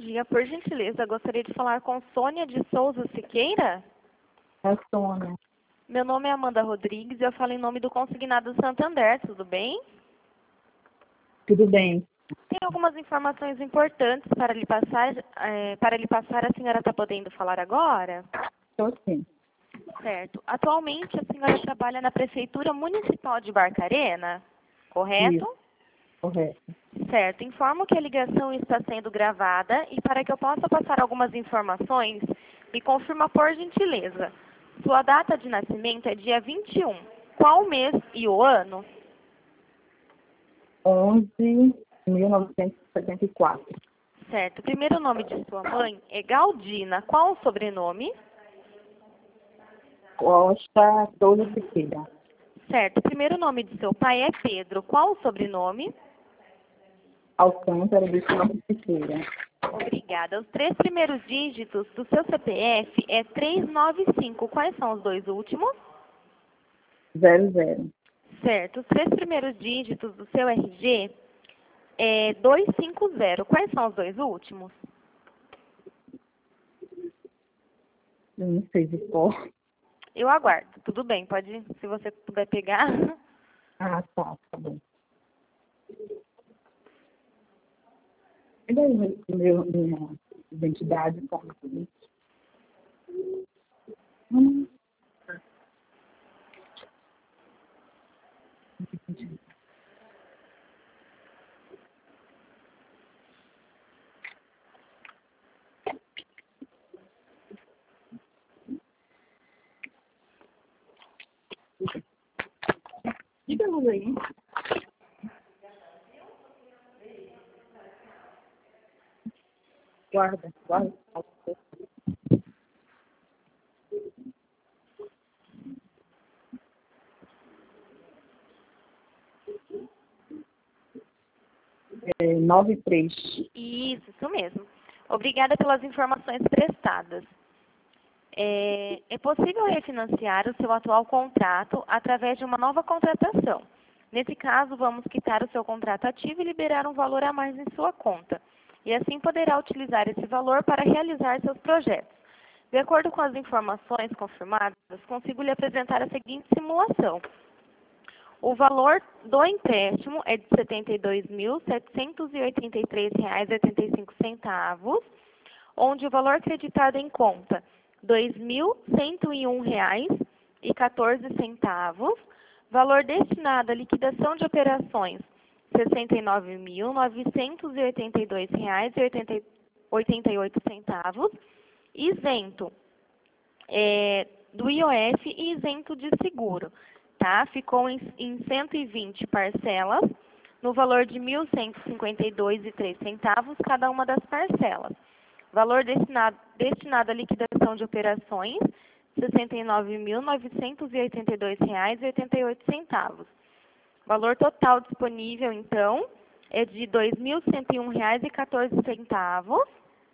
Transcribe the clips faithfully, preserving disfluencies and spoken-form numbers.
dia, por gentileza, gostaria de falar com Sônia de Souza Siqueira. É Sônia. Meu nome é Amanda Rodrigues e eu falo em nome do Consignado Santander, tudo bem? Tudo bem. Tem algumas informações importantes para lhe passar, é, para lhe passar, a senhora está podendo falar agora? Estou sim. Certo. Atualmente a senhora trabalha na Prefeitura Municipal de Barcarena, correto? Isso. Correto. Certo. Informo que a ligação está sendo gravada e para que eu possa passar algumas informações, me confirma por gentileza. Sua data de nascimento é dia vinte e um. Qual o mês e o ano? onze de mil novecentos e setenta e quatro. Certo. O primeiro nome de sua mãe é Galdina. Qual o sobrenome? Costa Souza Siqueira. Certo. O primeiro nome de seu pai é Pedro. Qual o sobrenome? Alcântara de Souza Siqueira. Obrigada. Os três primeiros dígitos do seu C P F é trezentos e noventa e cinco. Quais são os dois últimos? Zero, zero. Certo. Os três primeiros dígitos do seu R G é duzentos e cinquenta. Quais são os dois últimos? Eu não sei de cor. Eu aguardo. Tudo bem. Pode, se você puder pegar. Ah, tá. Tá bom. E daí, meu, minha identidade, como hum. Diga a luz aí. Guarda, guarda. É, nove três. Isso, isso mesmo. Obrigada pelas informações prestadas. É, é possível refinanciar o seu atual contrato através de uma nova contratação. Nesse caso, vamos quitar o seu contrato ativo e liberar um valor a mais em sua conta. E assim poderá utilizar esse valor para realizar seus projetos. De acordo com as informações confirmadas, consigo lhe apresentar a seguinte simulação. O valor do empréstimo é de setenta e dois mil, setecentos e oitenta e três reais e oitenta e cinco centavos, onde o valor creditado em conta dois mil cento e um reais e quatorze centavos, valor destinado à liquidação de operações sessenta e nove mil, novecentos e oitenta e dois reais e oitenta e oito centavos, isento é, do I O F e isento de seguro. Tá? Ficou em, em cento e vinte parcelas, no valor de mil cento e cinquenta e dois reais e três centavos cada uma das parcelas. Valor destinado, destinado à liquidação de operações, sessenta e nove mil, novecentos e oitenta e dois reais e oitenta e oito centavos. Valor total disponível, então, é de dois mil cento e um reais e quatorze centavos,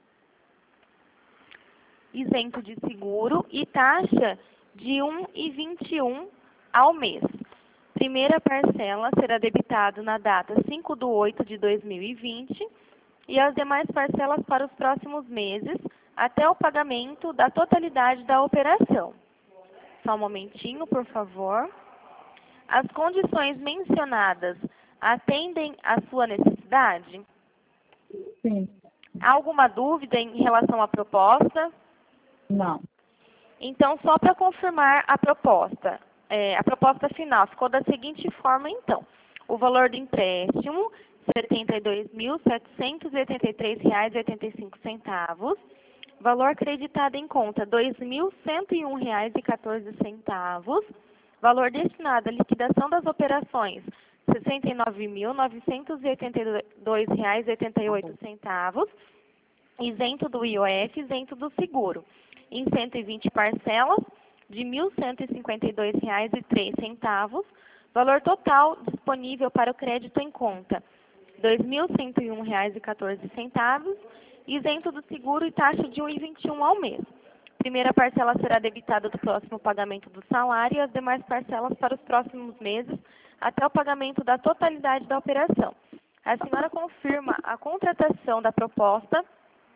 isento de seguro e taxa de um real e vinte e um centavos ao mês. Primeira parcela será debitada na data cinco de oito de dois mil e vinte e as demais parcelas para os próximos meses, até o pagamento da totalidade da operação. Só um momentinho, por favor. As condições mencionadas atendem à sua necessidade? Sim. Há alguma dúvida em relação à proposta? Não. Então, só para confirmar a proposta, é, a proposta final ficou da seguinte forma, então. O valor do empréstimo, setenta e dois mil, setecentos e oitenta e três reais e oitenta e cinco centavos. Valor acreditado em conta, dois mil cento e um reais e quatorze centavos. Valor destinado à liquidação das operações, sessenta e nove mil, novecentos e oitenta e dois reais e oitenta e oito centavos. Isento do I O F, isento do seguro. Em cento e vinte parcelas, de mil cento e cinquenta e dois reais e três centavos. Valor total disponível para o crédito em conta, dois mil cento e um reais e quatorze centavos, isento do seguro e taxa de um real e vinte e um centavos ao mês. Primeira parcela será debitada do próximo pagamento do salário e as demais parcelas para os próximos meses, até o pagamento da totalidade da operação. A senhora confirma a contratação da proposta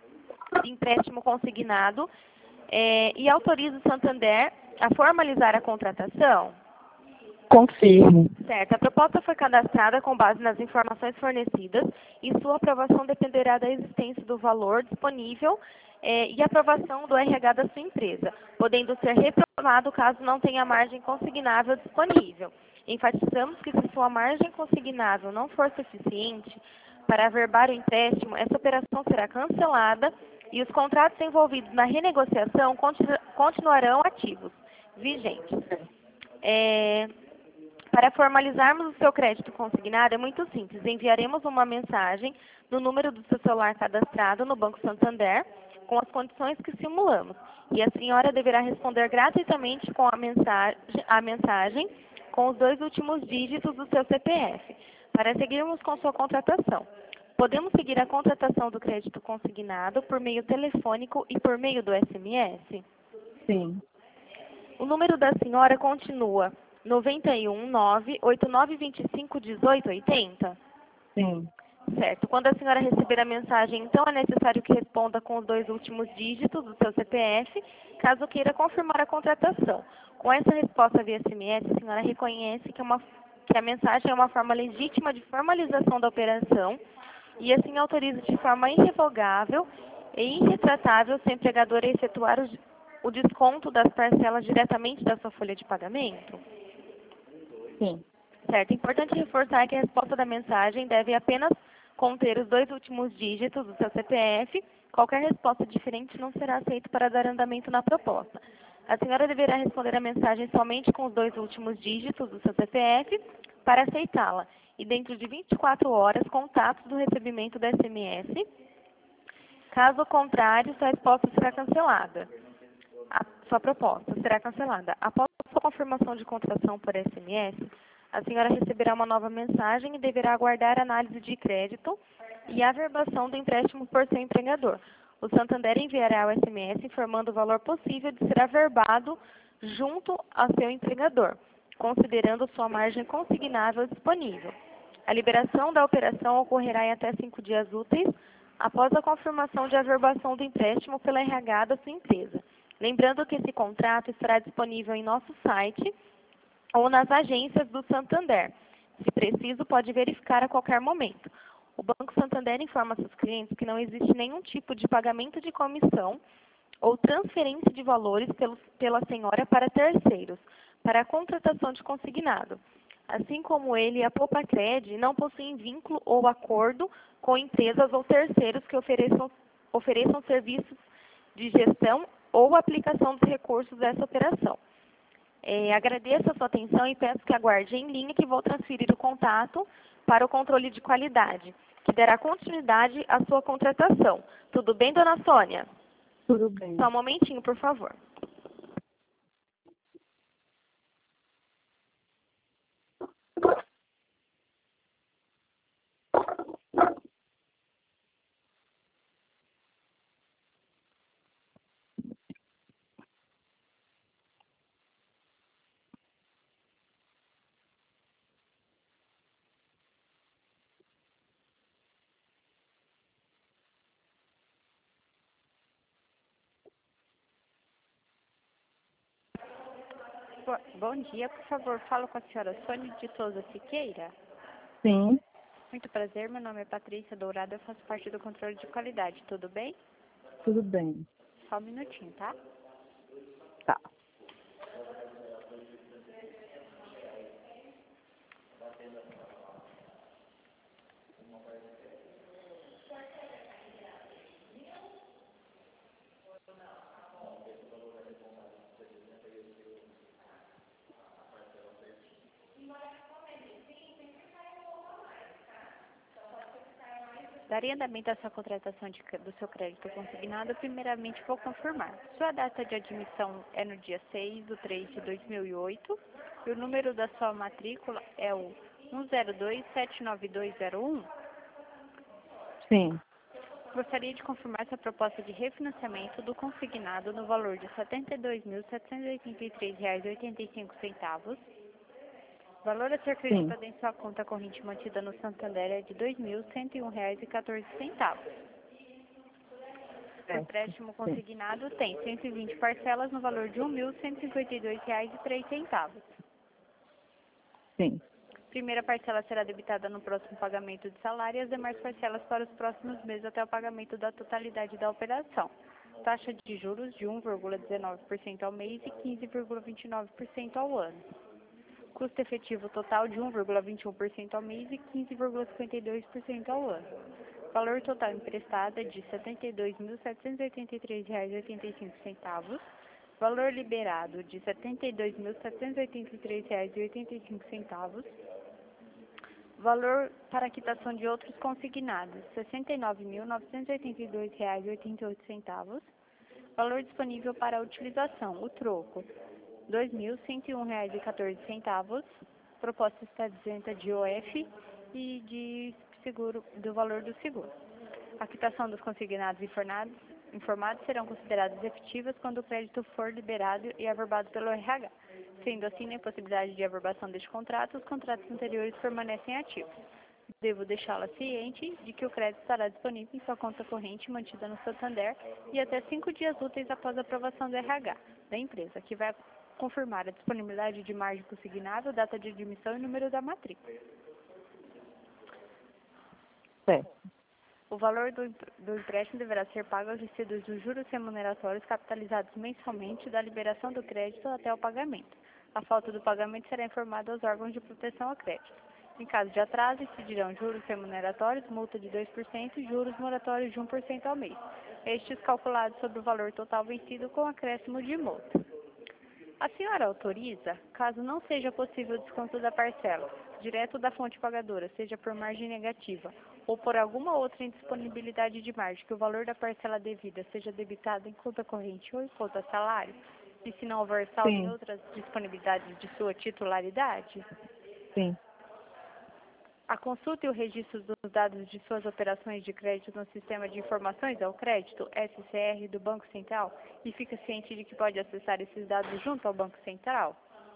de empréstimo consignado é, e autoriza o Santander a formalizar a contratação? Confirmo. Certo. A proposta foi cadastrada com base nas informações fornecidas e sua aprovação dependerá da existência do valor disponível eh, e aprovação do R H da sua empresa, podendo ser reprovado caso não tenha margem consignável disponível. Enfatizamos que se sua margem consignável não for suficiente para averbar o empréstimo, essa operação será cancelada e os contratos envolvidos na renegociação continu continuarão ativos, vigentes. É, Para formalizarmos o seu crédito consignado é muito simples. Enviaremos uma mensagem no número do seu celular cadastrado no Banco Santander com as condições que simulamos. E a senhora deverá responder gratuitamente com a mensagem, a mensagem com os dois últimos dígitos do seu C P F, para seguirmos com sua contratação. Podemos seguir a contratação do crédito consignado por meio telefônico e por meio do S M S? Sim. O número da senhora continua noventa e um, nove, oito nove dois cinco, um oito oito zero? Sim. Certo. Quando a senhora receber a mensagem, então é necessário que responda com os dois últimos dígitos do seu C P F, caso queira confirmar a contratação. Com essa resposta via S M S, a senhora reconhece que, é uma, que a mensagem é uma forma legítima de formalização da operação e assim autoriza de forma irrevogável e irretratável seu empregador a efetuar o, o desconto das parcelas diretamente da sua folha de pagamento? Sim. Certo. Importante reforçar que a resposta da mensagem deve apenas conter os dois últimos dígitos do seu C P F. Qualquer resposta diferente não será aceita para dar andamento na proposta. A senhora deverá responder a mensagem somente com os dois últimos dígitos do seu C P F para aceitá-la. E dentro de vinte e quatro horas, contatos do recebimento da S M S. Caso contrário, sua resposta será cancelada. A sua proposta será cancelada. Após a sua confirmação de contratação por S M S, a senhora receberá uma nova mensagem e deverá aguardar a análise de crédito e a averbação do empréstimo por seu empregador. O Santander enviará o S M S informando o valor possível de ser averbado junto ao seu empregador, considerando sua margem consignável disponível. A liberação da operação ocorrerá em até cinco dias úteis após a confirmação de averbação do empréstimo pela R H da sua empresa. Lembrando que esse contrato estará disponível em nosso site ou nas agências do Santander. Se preciso, pode verificar a qualquer momento. O Banco Santander informa seus clientes que não existe nenhum tipo de pagamento de comissão ou transferência de valores pelo, pela senhora para terceiros, para a contratação de consignado. Assim como ele e a Poupa-Cred não possuem vínculo ou acordo com empresas ou terceiros que ofereçam, ofereçam serviços de gestão ou aplicação dos recursos dessa operação. É, agradeço a sua atenção e peço que aguarde em linha que vou transferir o contato para o controle de qualidade, que dará continuidade à sua contratação. Tudo bem, dona Sônia? Tudo bem. Só um momentinho, por favor. Bom dia, por favor, falo com a senhora Sônia de Souza Siqueira. Sim. Muito prazer, meu nome é Patrícia Dourado, eu faço parte do controle de qualidade, tudo bem? Tudo bem. Só um minutinho, tá? Tá. Daria andamento à sua contratação de, do seu crédito consignado, primeiramente vou confirmar. Sua data de admissão é no dia seis de três de dois mil e oito e o número da sua matrícula é o um zero dois sete nove dois zero um. Sim. Gostaria de confirmar sua proposta de refinanciamento do consignado no valor de setenta e dois mil setecentos e oitenta e três reais e oitenta e cinco centavos. O valor a ser acreditado em sua conta corrente mantida no Santander é de dois mil cento e um reais e quatorze centavos. O empréstimo consignado tem cento e vinte parcelas no valor de um mil cento e cinquenta e dois reais e três centavos. Sim. Primeira parcela será debitada no próximo pagamento de salário e as demais parcelas para os próximos meses até o pagamento da totalidade da operação. Taxa de juros de um vírgula dezenove por cento ao mês e quinze vírgula vinte e nove por cento ao ano. Custo efetivo total de um vírgula vinte e um por cento ao mês e quinze vírgula cinquenta e dois por cento ao ano. Valor total emprestado é de setenta e dois mil setecentos e oitenta e três reais e oitenta e cinco centavos. Valor liberado de setenta e dois mil setecentos e oitenta e três reais e oitenta e cinco centavos. Valor para quitação de outros consignados, sessenta e nove mil novecentos e oitenta e dois reais e oitenta e oito centavos. Valor disponível para a utilização, o troco, dois mil cento e um reais e quatorze centavos. Proposta está isenta de O F e de seguro, do valor do seguro. A quitação dos consignados informados, informados serão consideradas efetivas quando o crédito for liberado e averbado pelo R H. Sendo assim, na impossibilidade de averbação deste contrato, os contratos anteriores permanecem ativos. Devo deixá-la ciente de que o crédito estará disponível em sua conta corrente mantida no Santander e até cinco dias úteis após a aprovação do R H da empresa, que vai confirmar a disponibilidade de margem consignável, data de admissão e número da matrícula. Certo. O valor do, do empréstimo deverá ser pago aos recebidos dos juros remuneratórios capitalizados mensalmente da liberação do crédito até o pagamento. A falta do pagamento será informada aos órgãos de proteção ao crédito. Em caso de atraso, incidirão juros remuneratórios, multa de dois por cento e juros moratórios de um por cento ao mês. Estes calculados sobre o valor total vencido com acréscimo de multa. A senhora autoriza, caso não seja possível o desconto da parcela, direto da fonte pagadora, seja por margem negativa, ou por alguma outra indisponibilidade de margem, que o valor da parcela devida seja debitado em conta corrente ou em conta salário, e se não houver saldo em outras disponibilidades de sua titularidade? Sim. A consulta e o registro dos dados de suas operações de crédito no Sistema de Informações ao Crédito, S C R, do Banco Central, e fica ciente de que pode acessar esses dados junto ao Banco Central?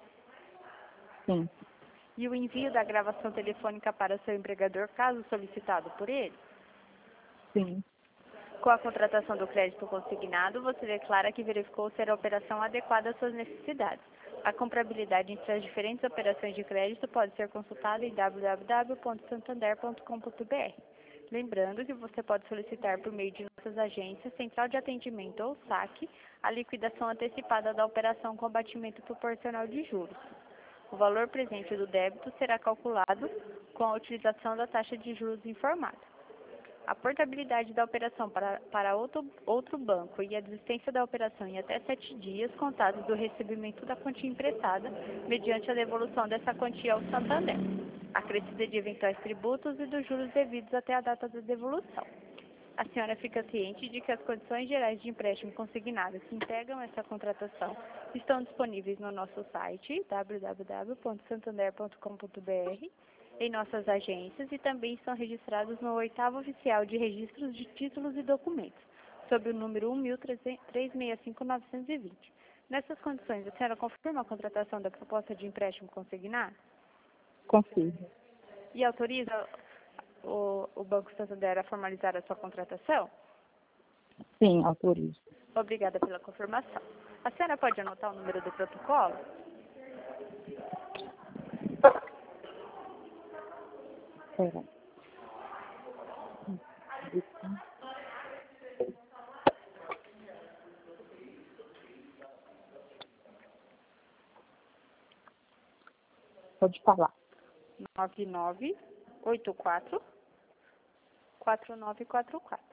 Sim. E o envio da gravação telefônica para seu empregador, caso solicitado por ele? Sim. Com a contratação do crédito consignado, você declara que verificou ser a operação adequada às suas necessidades. A comparabilidade entre as diferentes operações de crédito pode ser consultada em w w w ponto santander ponto com ponto b r. Lembrando que você pode solicitar por meio de nossas agências, central de atendimento ou saque, a liquidação antecipada da operação com abatimento proporcional de juros. O valor presente do débito será calculado com a utilização da taxa de juros informada. A portabilidade da operação para, para outro, outro banco e a desistência da operação em até sete dias contados do recebimento da quantia emprestada, mediante a devolução dessa quantia ao Santander, acrescida de eventuais tributos e dos juros devidos até a data da devolução. A senhora fica ciente de que as condições gerais de empréstimo consignado que integram essa contratação estão disponíveis no nosso site, w w w ponto santander ponto com ponto b r, em nossas agências e também estão registrados no oitavo Oficial de Registros de Títulos e Documentos, sob o número um mil trezentos e sessenta e cinco mil novecentos e vinte. Nessas condições, a senhora confirma a contratação da proposta de empréstimo consignado? Confirmo. E autoriza o, o Banco Santander a formalizar a sua contratação? Sim, autorizo. Obrigada pela confirmação. A senhora pode anotar o número do protocolo? Espera. Pode falar. nove nove oito quatro quatro nove quatro quatro.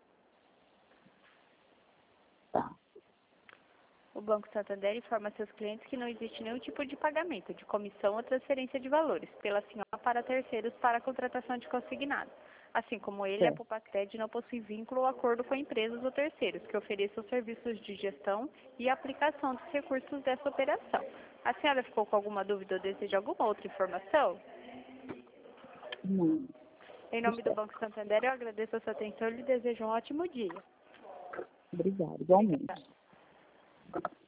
Tá. O Banco Santander informa seus clientes que não existe nenhum tipo de pagamento, de comissão ou transferência de valores pela senhora para terceiros para a contratação de consignado. Assim como ele, a Sim. Pupacred não possui vínculo ou acordo com empresas ou terceiros que ofereçam serviços de gestão e aplicação dos recursos dessa operação. A senhora ficou com alguma dúvida ou deseja alguma outra informação? Não. Em nome do Banco Santander, eu agradeço a sua atenção e lhe desejo um ótimo dia. Obrigada, igualmente. Obrigada.